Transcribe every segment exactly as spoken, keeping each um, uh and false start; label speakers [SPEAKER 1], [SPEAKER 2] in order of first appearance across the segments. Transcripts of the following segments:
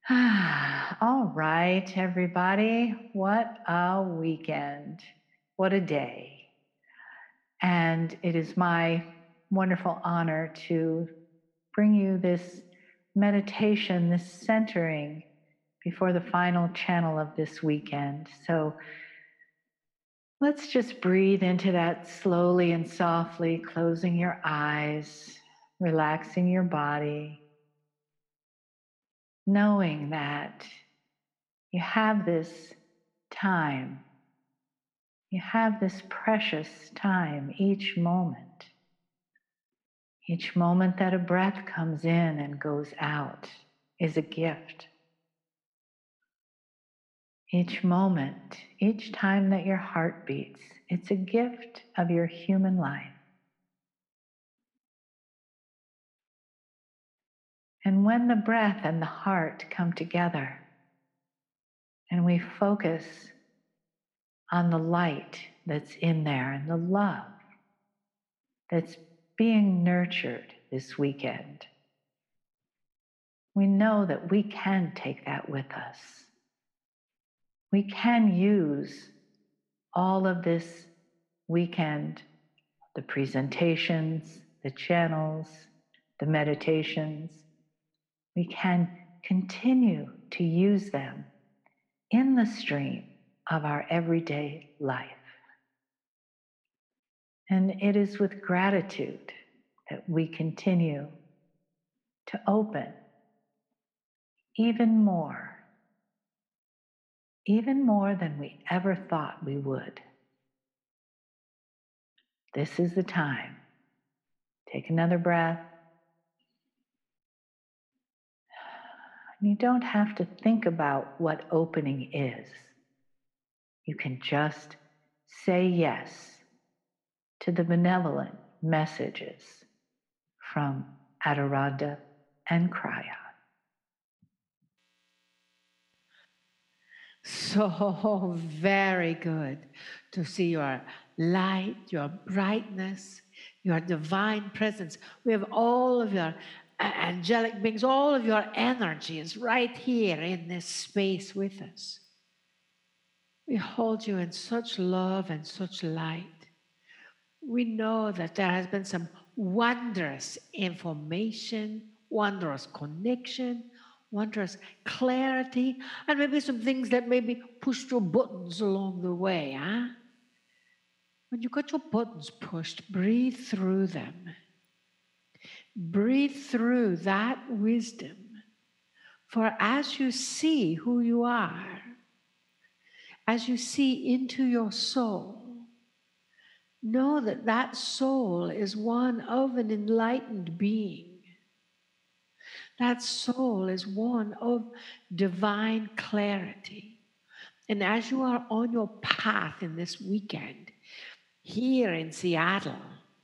[SPEAKER 1] All right, everybody. What a weekend. What a day. And it is my wonderful honor to bring you this meditation, this centering before the final channel of this weekend. So let's just breathe into that slowly and softly, closing your eyes, relaxing your body, knowing that you have this time. You have this precious time each moment. Each moment that a breath comes in and goes out is a gift. Each moment, each time that your heart beats, it's a gift of your human life. And when the breath and the heart come together and we focus on the light that's in there and the love that's being nurtured this weekend, we know that we can take that with us. We can use all of this weekend, the presentations, the channels, the meditations. We can continue to use them in the stream of our everyday life. And it is with gratitude that we continue to open even more, even more than we ever thought we would. This is the time. Take another breath. You don't have to think about what opening is. You can just say yes to the benevolent messages from Adirondha and Kraya.
[SPEAKER 2] So very good to see your light, your brightness, your divine presence. We have all of your angelic beings, all of your energy is right here in this space with us. We hold you in such love and such light. We know that there has been some wondrous information, wondrous connection, wondrous clarity, and maybe some things that maybe pushed your buttons along the way, huh? When you got your buttons pushed, breathe through them. Breathe through that wisdom. For as you see who you are, as you see into your soul, know that that soul is one of an enlightened being. That soul is one of divine clarity. And as you are on your path in this weekend, here in Seattle,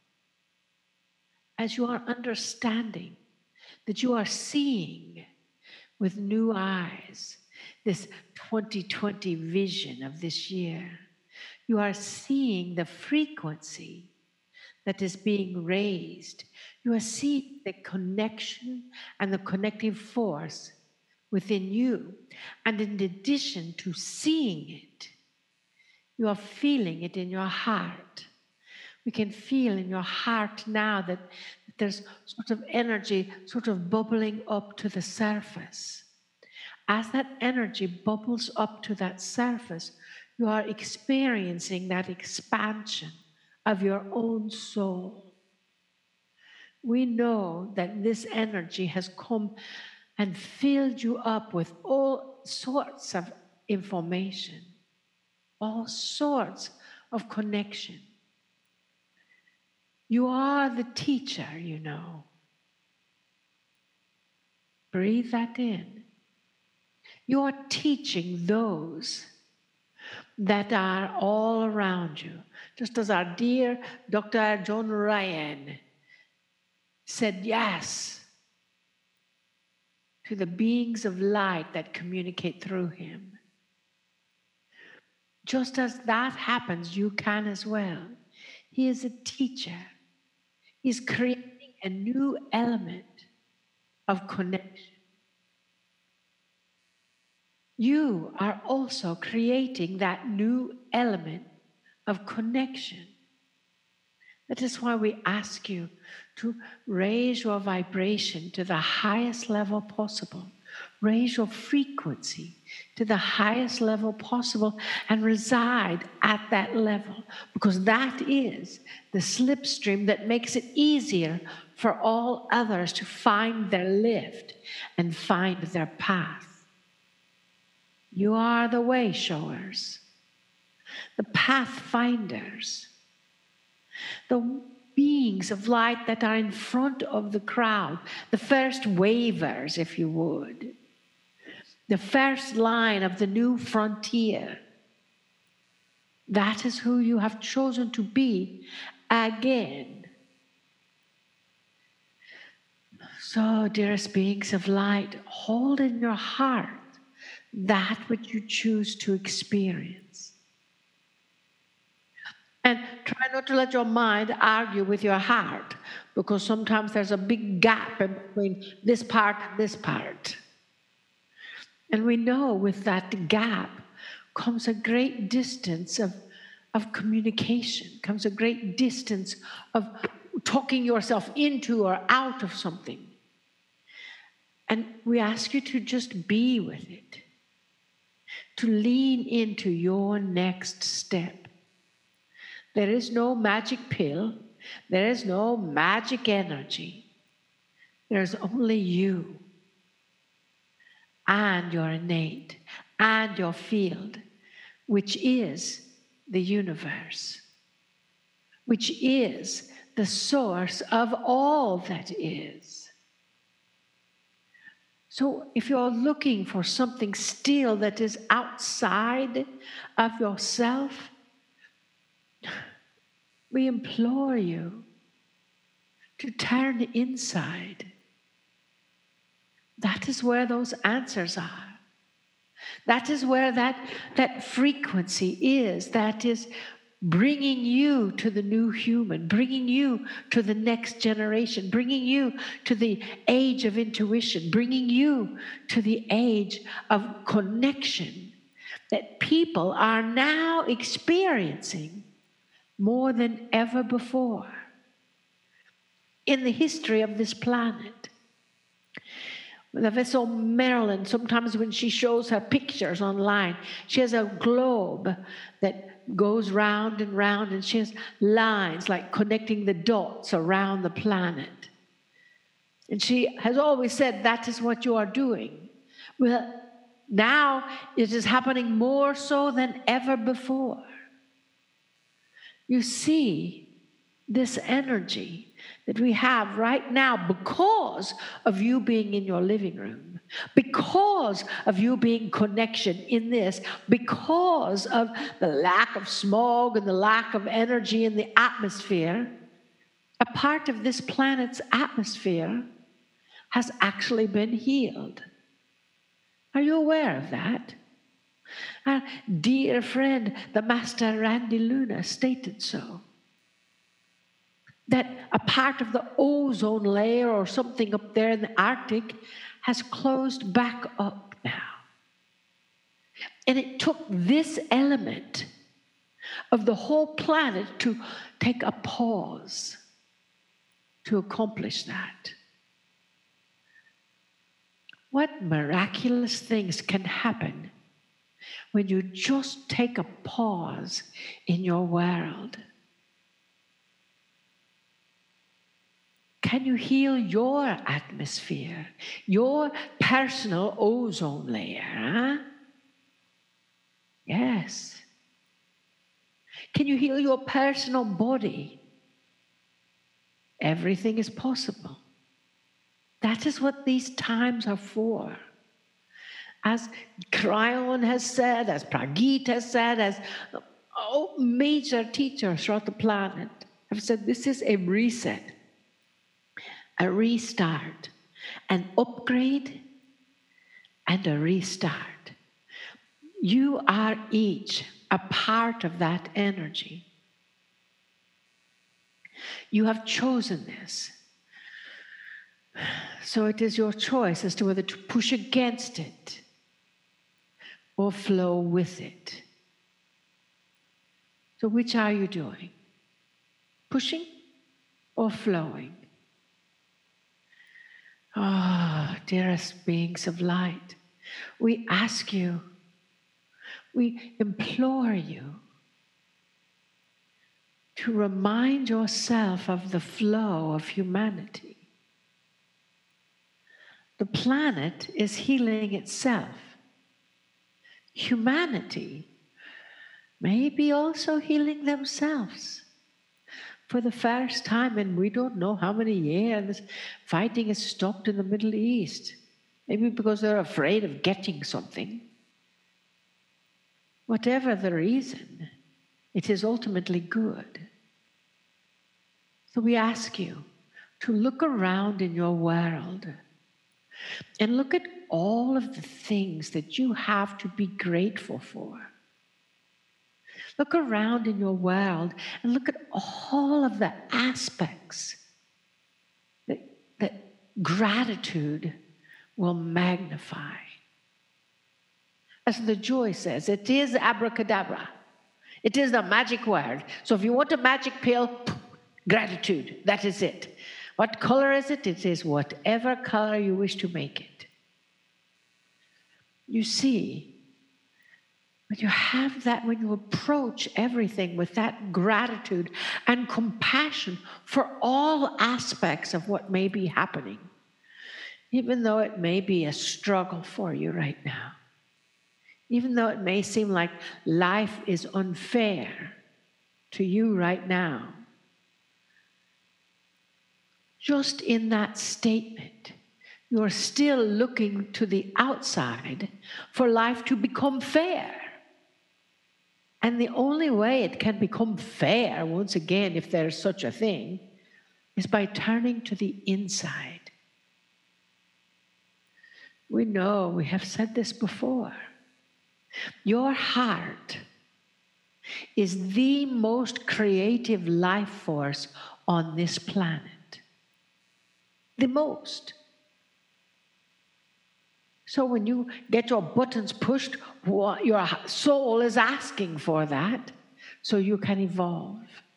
[SPEAKER 2] as you are understanding that you are seeing with new eyes this twenty twenty vision of this year, you are seeing the frequency that is being raised. You are seeing the connection and the connective force within you. And in addition to seeing it, you are feeling it in your heart. We can feel in your heart now that there's sort of energy sort of bubbling up to the surface. As that energy bubbles up to that surface, you are experiencing that expansion of your own soul. We know that this energy has come and filled you up with all sorts of information, all sorts of connection. You are the teacher, you know. Breathe that in. You are teaching those that are all around you. Just as our dear Doctor John Ryan said yes to the beings of light that communicate through him. Just as that happens, you can as well. He is a teacher. He's creating a new element of connection. you are also creating that new element of connection. That is why we ask you to raise your vibration to the highest level possible. Raise your frequency to the highest level possible and reside at that level, because that is the slipstream that makes it easier for all others to find their lift and find their path. You are the way showers, the pathfinders, the beings of light that are in front of the crowd, the first wavers, if you would, the first line of the new frontier. That is who you have chosen to be again. So, dearest beings of light, hold in your heart that which you choose to experience. And try not to let your mind argue with your heart, because sometimes there's a big gap in between this part and this part. And we know with that gap comes a great distance of, of communication, comes a great distance of talking yourself into or out of something. And we ask you to just be with it, to lean into your next step. There is no magic pill. There is no magic energy. There's only you and your innate and your field, which is the universe, which is the source of all that is. So if you're looking for something still that is outside of yourself, we implore you to turn inside. That is where those answers are. That is where that, that frequency is, that is bringing you to the new human, bringing you to the next generation, bringing you to the age of intuition, bringing you to the age of connection that people are now experiencing more than ever before in the history of this planet. The vessel Marilyn, sometimes when she shows her pictures online, she has a globe that goes round and round, and she has lines like connecting the dots around the planet. And she has always said, that is what you are doing. Well, now it is happening more so than ever before. You see this energy that we have right now because of you being in your living room, because of you being connection in this, because of the lack of smog and the lack of energy in the atmosphere. A part of this planet's atmosphere has actually been healed. Are you aware of that? Our dear friend, the Master Randy Luna, stated so. That a part of the ozone layer or something up there in the Arctic has closed back up now. And it took this element of the whole planet to take a pause to accomplish that. What miraculous things can happen when you just take a pause in your world? Can you heal your atmosphere, your personal ozone layer? Huh? Yes. Can you heal your personal body? Everything is possible. That is what these times are for. As Kryon has said, as Pragit has said, as all major teachers throughout the planet have said, this is a reset, a restart, an upgrade, and a restart. You are each a part of that energy. You have chosen this. So it is your choice as to whether to push against it or flow with it. So which are you doing? Pushing or flowing? Ah, oh, dearest beings of light, we ask you, we implore you to remind yourself of the flow of humanity. The planet is healing itself. Humanity may be also healing themselves. For the first time in we don't know how many years, fighting has stopped in the Middle East. Maybe because they're afraid of getting something. Whatever the reason, it is ultimately good. So we ask you to look around in your world and look at all of the things that you have to be grateful for. Look around in your world and look at all of the aspects that, that gratitude will magnify. As the Joy says, it is abracadabra. It is the magic word. So if you want a magic pill, gratitude, that is it. What color is it? It is whatever color you wish to make it. You see, when you have that, when you approach everything with that gratitude and compassion for all aspects of what may be happening, even though it may be a struggle for you right now, even though it may seem like life is unfair to you right now, just in that statement, you're still looking to the outside for life to become fair. And the only way it can become fair, once again, if there's such a thing, is by turning to the inside. We know, we have said this before, your heart is the most creative life force on this planet. The most. So when you get your buttons pushed, your soul is asking for that so you can evolve.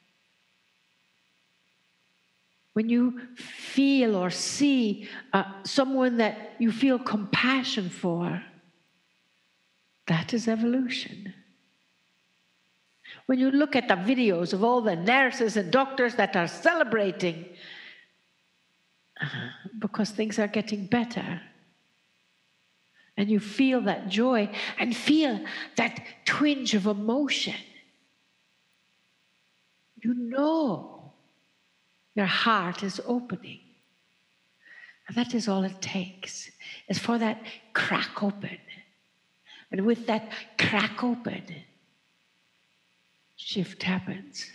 [SPEAKER 2] When you feel or see uh, someone that you feel compassion for, that is evolution. When you look at the videos of all the nurses and doctors that are celebrating uh, because things are getting better, and you feel that joy and feel that twinge of emotion, you know your heart is opening. And that is all it takes, is for that crack open. And with that crack open, shift happens.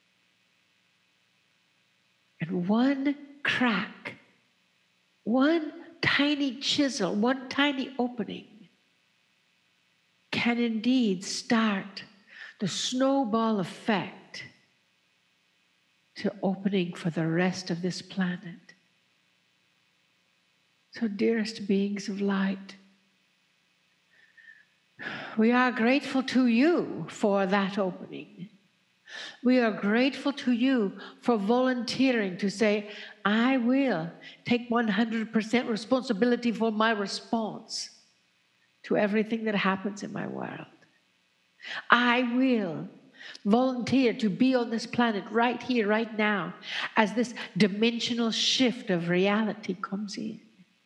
[SPEAKER 2] And one crack, one tiny chisel, one tiny opening can indeed start the snowball effect to opening for the rest of this planet. So, dearest beings of light, we are grateful to you for that opening. We are grateful to you for volunteering to say, I will take one hundred percent responsibility for my response to everything that happens in my world. I will volunteer to be on this planet right here, right now, as this dimensional shift of reality comes in.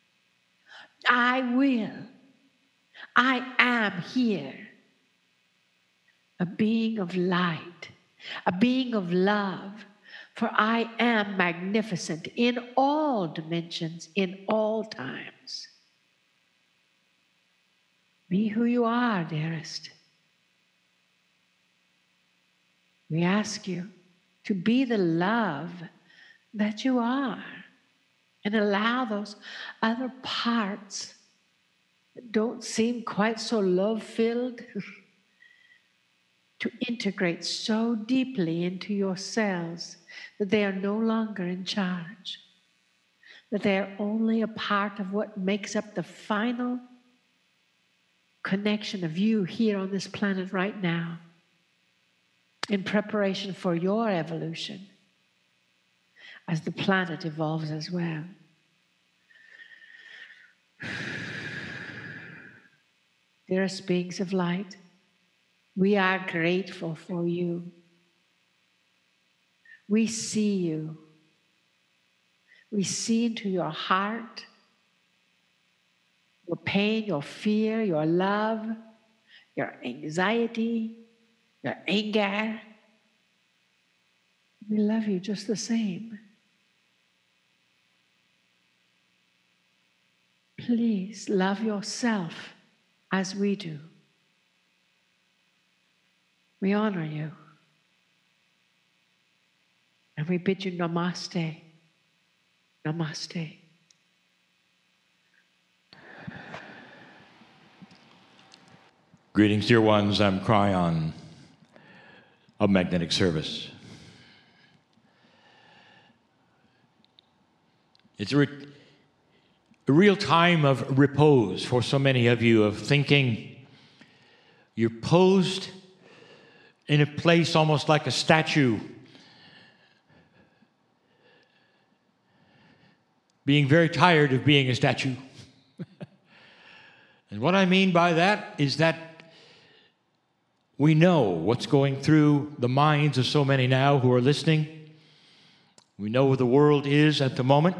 [SPEAKER 2] I will. I am here. A being of light, a being of love, for I am magnificent in all dimensions, in all times. Be who you are, dearest. We ask you to be the love that you are and allow those other parts that don't seem quite so love-filled to integrate so deeply into your cells that they are no longer in charge, that they are only a part of what makes up the final connection of you here on this planet right now in preparation for your evolution as the planet evolves as well. Dearest beings of light, we are grateful for you. We see you. We see into your heart, your pain, your fear, your love, your anxiety, your anger. We love you just the same. Please love yourself as we do. We honor you. And we bid you namaste. Namaste.
[SPEAKER 3] Greetings, dear ones. I'm Cryon of Magnetic Service. It's a, re- a real time of repose for so many of you, of thinking. You're posed in a place almost like a statue, being very tired of being a statue. And what I mean by that is that we know what's going through the minds of so many now who are listening. We know where the world is at the moment.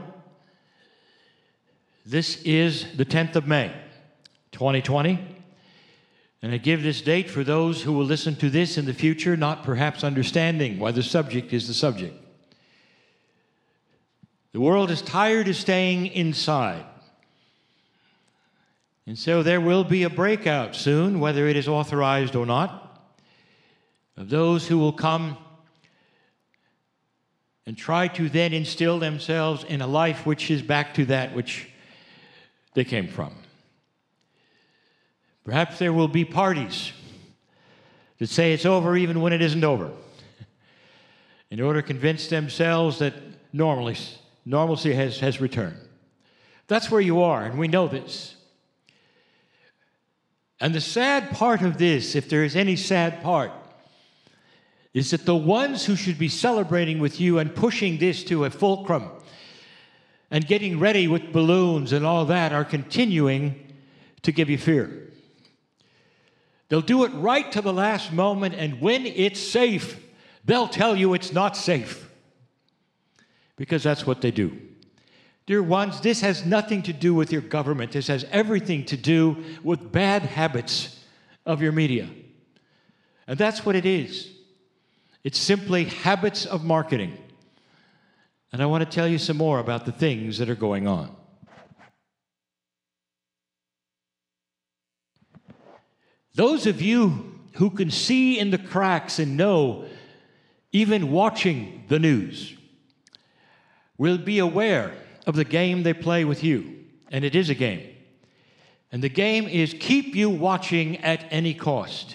[SPEAKER 3] This is the tenth of May, twenty twenty. And I give this date for those who will listen to this in the future, not perhaps understanding why the subject is the subject. The world is tired of staying inside. And so there will be a breakout soon, whether it is authorized or not, of those who will come and try to then instill themselves in a life which is back to that which they came from. Perhaps there will be parties that say it's over even when it isn't over, in order to convince themselves that normally, normalcy has, has returned. That's where you are, and we know this. And the sad part of this, if there is any sad part, is that the ones who should be celebrating with you and pushing this to a fulcrum and getting ready with balloons and all that are continuing to give you fear. They'll do it right to the last moment, and when it's safe, they'll tell you it's not safe. Because that's what they do. Dear ones, this has nothing to do with your government. This has everything to do with bad habits of your media. And that's what it is. It's simply habits of marketing. And I want to tell you some more about the things that are going on. Those of you who can see in the cracks and know, even watching the news, will be aware of the game they play with you. And it is a game. And the game is keep you watching at any cost.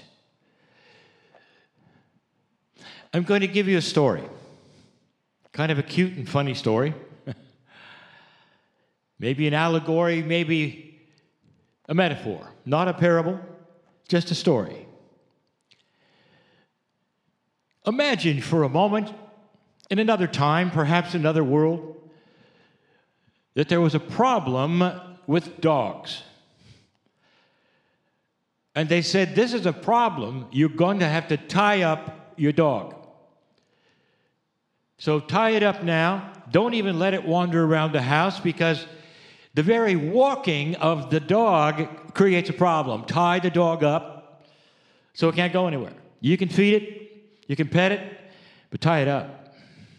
[SPEAKER 3] I'm going to give you a story. Kind of a cute and funny story. Maybe an allegory, maybe a metaphor. Not a parable, just a story. Imagine for a moment, in another time, perhaps another world, that there was a problem with dogs. And they said, this is a problem, you're going to have to tie up your dog. So tie it up now. Don't even let it wander around the house, because the very walking of the dog creates a problem. Tie the dog up so it can't go anywhere. You can feed it, you can pet it, but tie it up.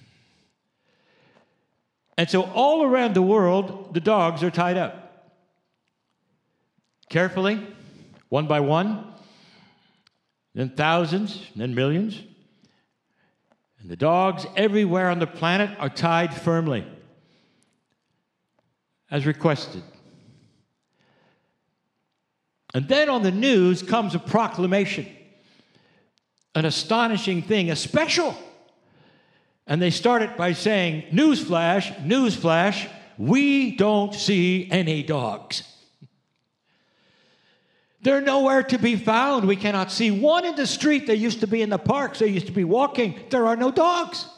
[SPEAKER 3] And so all around the world, the dogs are tied up. Carefully, one by one, then thousands, then millions. And the dogs everywhere on the planet are tied firmly, as requested. And then on the news comes a proclamation, an astonishing thing, a special. And they start it by saying, newsflash, newsflash, we don't see any dogs. They're nowhere to be found. We cannot see one in the street. They used to be in the parks. They used to be walking. There are no dogs.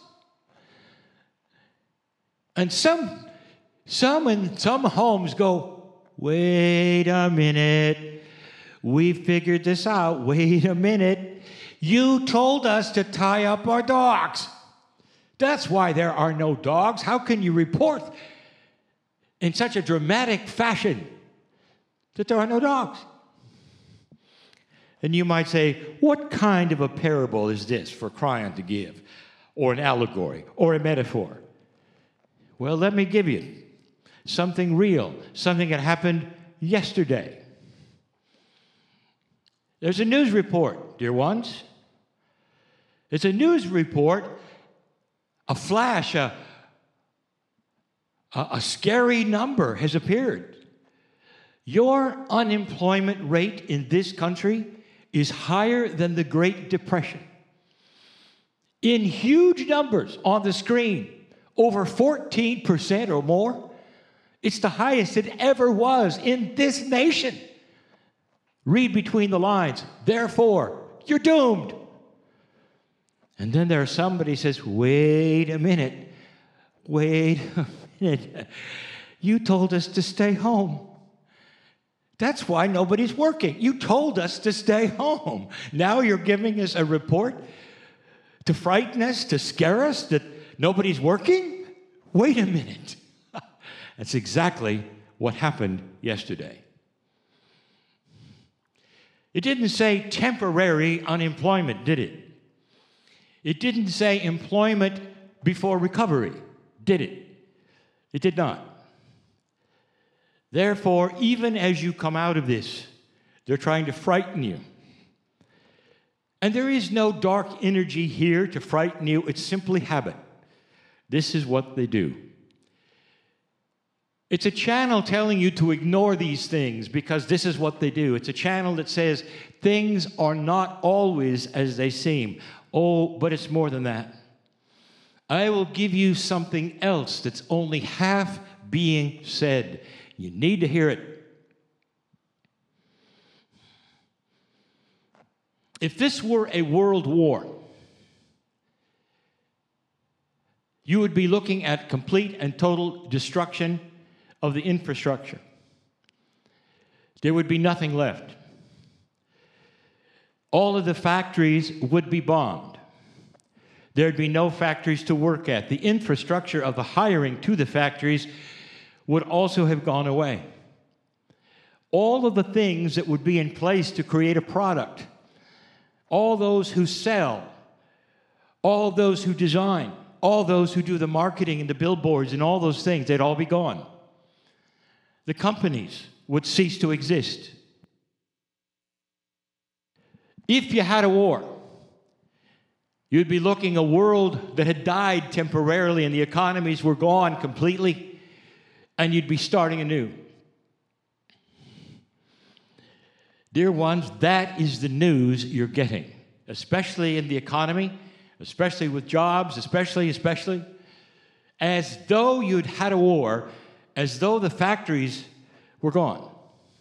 [SPEAKER 3] And some, some in some homes go, wait a minute. We figured this out. Wait a minute. You told us to tie up our dogs. That's why there are no dogs. How can you report in such a dramatic fashion that there are no dogs? And you might say, what kind of a parable is this for crying to give? Or an allegory? Or a metaphor? Well, let me give you something real, something that happened yesterday. There's a news report, dear ones. It's a news report, a flash, a, a, a scary number has appeared. Your unemployment rate in this country is higher than the Great Depression. In huge numbers on the screen, over fourteen percent or more. It's the highest it ever was in this nation. Read between the lines. Therefore, you're doomed. And then there's somebody says, wait a minute. Wait a minute. You told us to stay home. That's why nobody's working. You told us to stay home. Now you're giving us a report to frighten us, to scare us that nobody's working? Wait a minute. That's exactly what happened yesterday. It didn't say temporary unemployment, did it? It didn't say employment before recovery, did it? It did not. Therefore, even as you come out of this, they're trying to frighten you. And there is no dark energy here to frighten you. It's simply habit. This is what they do. It's a channel telling you to ignore these things because this is what they do. It's a channel that says things are not always as they seem. Oh, but it's more than that. I will give you something else that's only half being said. You need to hear it. If this were a world war, you would be looking at complete and total destruction of the infrastructure. There would be nothing left. All of the factories would be bombed. There'd be no factories to work at. The infrastructure of the hiring to the factories would also have gone away. All of the things that would be in place to create a product, all those who sell, all those who design, all those who do the marketing and the billboards and all those things, they'd all be gone. The companies would cease to exist. If you had a war, you'd be looking at a world that had died temporarily and the economies were gone completely, and you'd be starting anew. Dear ones, that is the news you're getting, especially in the economy, especially with jobs, especially, especially, as though you'd had a war, as though the factories were gone.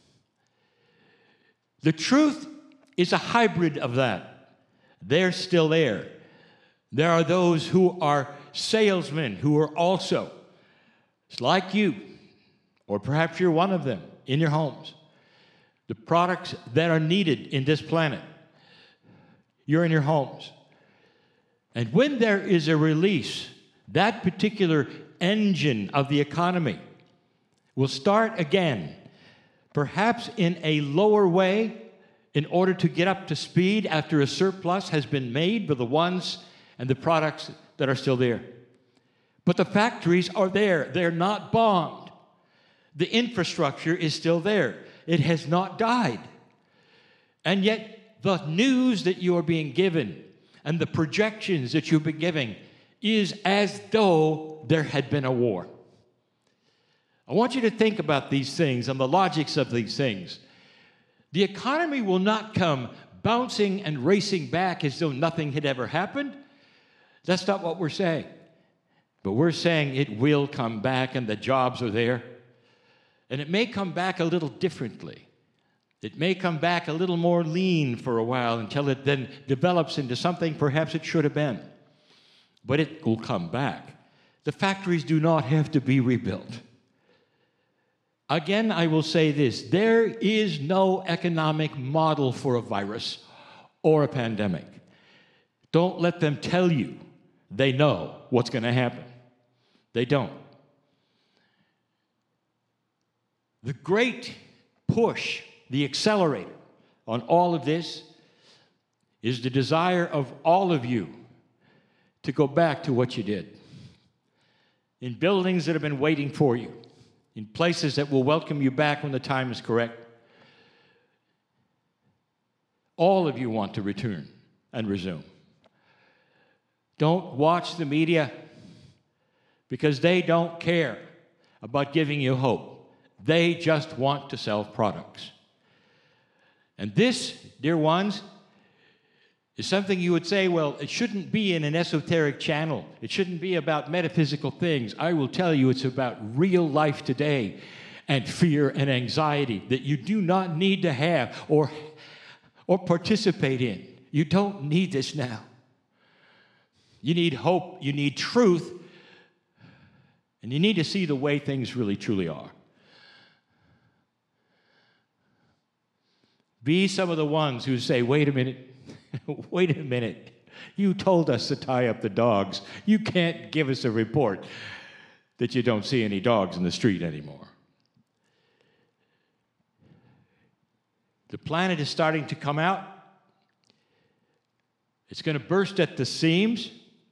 [SPEAKER 3] The truth is a hybrid of that. They're still there. There are those who are salesmen who are also, it's like you, or perhaps you're one of them in your homes. The products that are needed in this planet, you're in your homes. And when there is a release, that particular engine of the economy will start again, perhaps in a lower way, in order to get up to speed after a surplus has been made by the ones and the products that are still there. But the factories are there. They're not bombed. The infrastructure is still there. It has not died. And yet, the news that you are being given and the projections that you've been giving is as though there had been a war. I want you to think about these things and the logics of these things. The economy will not come bouncing and racing back as though nothing had ever happened. That's not what we're saying. But we're saying it will come back and the jobs are there. And it may come back a little differently. It may come back a little more lean for a while until it then develops into something perhaps it should have been. But it will come back. The factories do not have to be rebuilt. Again, I will say this. There is no economic model for a virus or a pandemic. Don't let them tell you they know what's going to happen. They don't. The great push, the accelerator on all of this is the desire of all of you to go back to what you did. In buildings that have been waiting for you, in places that will welcome you back when the time is correct. All of you want to return and resume. Don't watch the media because they don't care about giving you hope. They just want to sell products. And this, dear ones, is something you would say, well, it shouldn't be in an esoteric channel. It shouldn't be about metaphysical things. I will tell you it's about real life today and fear and anxiety that you do not need to have or, or participate in. You don't need this now. You need hope. You need truth. And you need to see the way things really truly are. Be some of the ones who say, wait a minute. Wait a minute. You told us to tie up the dogs. You can't give us a report that you don't see any dogs in the street anymore. The planet is starting to come out. It's going to burst at the seams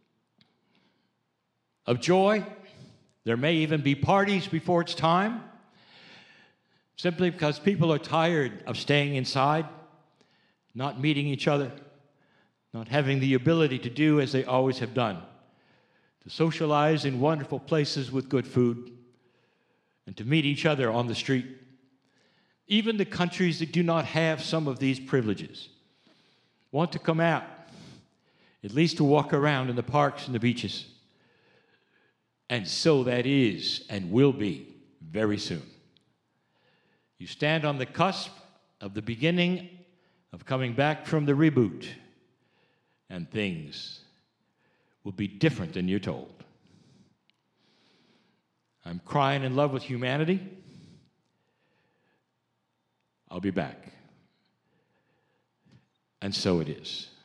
[SPEAKER 3] of joy. There may even be parties before it's time, simply because people are tired of staying inside, not meeting each other, not having the ability to do as they always have done, to socialize in wonderful places with good food, and to meet each other on the street. Even the countries that do not have some of these privileges want to come out, at least to walk around in the parks and the beaches. And so that is and will be very soon. You stand on the cusp of the beginning of coming back from the reboot, and things will be different than you're told. I'm crying in love with humanity. I'll be back. And so it is.